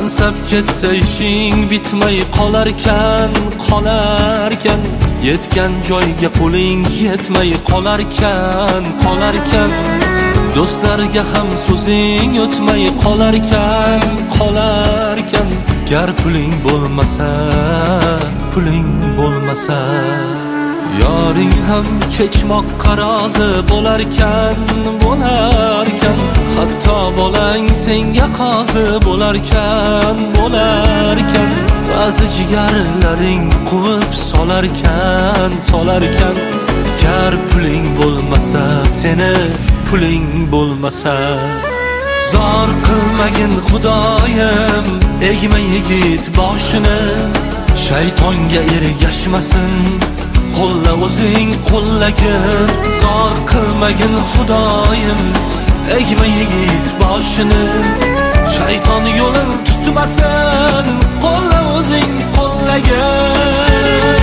mansab ketsa ishing bitmay qolarkan yetgan joyga qo'ling yetmay qolarkan do'stlarga ham so'zing o'tmay qolarkan gar puling bo'lmasa yoring ham kechmoqqa rozi bo'larkan hatto bolang senga qozi bo'larkan ba'zi jigarlaring quvib solarkan gar puling bo'lmasa seni puling bo'lmasa zor qilmagin xudoyim egma yigit boshini shaytonga ergashmasin qo'lla o'zing qo'llagin zor qilmagin xudoyim egma yigit boshini shayton yo'lin tutmasin qo'lla o'zing qo'llagin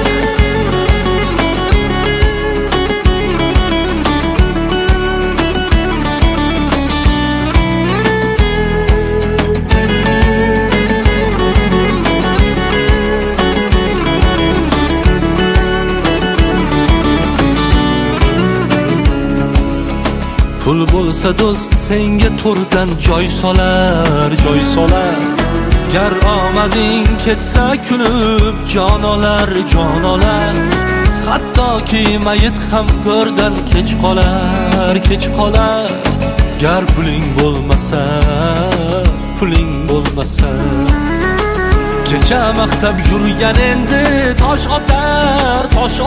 pul bo'lsa do'st senga to'rdan joy solar gar omading ketsa kulib jon olar hattoki mayit ham go'rdan kech qolar gar puling bo'lmasa kecha maqtab yurgan endi tosh otar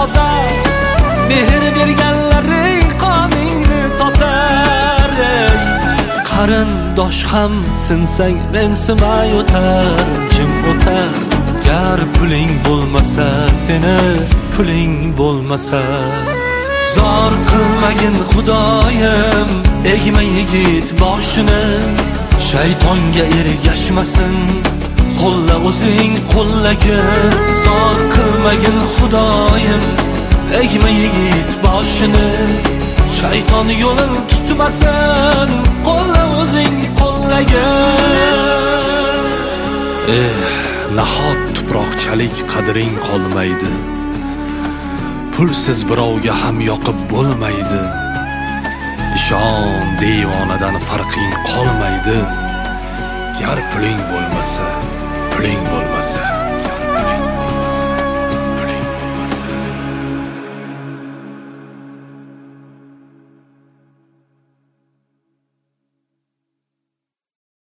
mehr berganlaring qoningni totar qarindosh ham sinsang mensimay o'tar jim o'tar gar puling bo'lmasa seni puling bo'lmasa zor qilmagin xudoyim egma yigit boshini shaytonga ergashmasin qo'lla o'zing qo'llagin zor qilmagin xudoyim egma yigit boshini shayton yo'lin tutmasin qo'lla o'zing qo'llagin nahot tuproqchalik qadring qolmaydi pulsiz birovga ham yoqib bo'lmaydi ishon devonadan farqing qolmaydi gar puling bo'lmasa